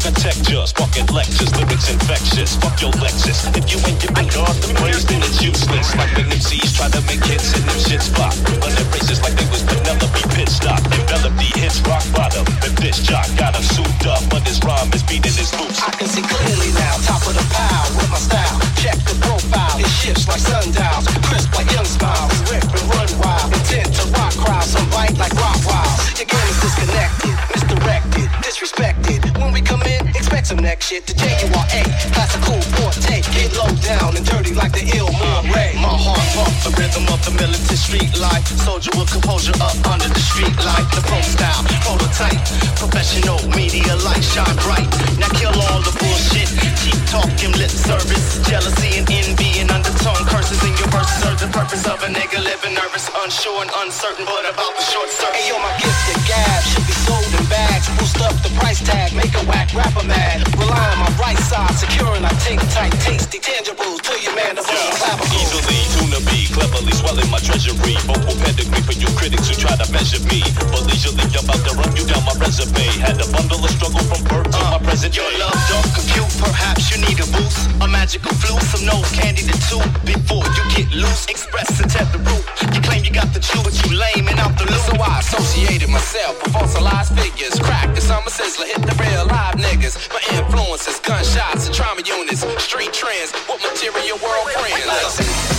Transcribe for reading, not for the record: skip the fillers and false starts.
architecture. Sparking lectures, lyrics infectious. Fuck your Lexus. If you ain't giving God the praise, then it's useless. Like when MCs try to make hits and them shits flop. Running races like they was Penelope pit stop. Envelop the hits rock bottom. And this jock got him souped up, but his rhyme is beating his boots. I can see clearly now, top of the pile with my style. Check the profile, it shifts like sundials. Crisp like young smiles, rip and run wild. Intent to rock crowds, some bite like rock wild. Your game is disconnected, misdirected, disrespected. When we come in, expect some next shit to JURA. Classical forte, get low down and dirty like the ill Moray. My heart pumps the rhythm of the militant street life. Soldier with composure up under the street light. The pro style, prototype, professional media light shine bright. Now kill all the bullshit. Keep talking lip service, jealousy and envy and undertone curses in your verses serve the purpose of a nigga living nervous, unsure and uncertain, but about the short circuit. Hey yo, my gifted gab should be sold in bags. Boost up the price tag, make a whack rapper mad. Rely on my right side, securing I think tight, tasty tangibles to your man of easily tuna be cleverly swelling my treasury. Vocal pedigree for you critics who try to measure me. But leisurely I'm about to run you down my resume. Had a bundle of struggle from birth to my present Your love don't compute, perhaps you need a boost. A magical flu, some nose candy to two. Before you get loose, express and tap the root. You claim you got the truth, but you lame and out the loop. So I associated myself with fossilized figures. Crack the summer sizzler, hit the real live niggas. My influences, gunshots and trauma units. Street trends with material world friends.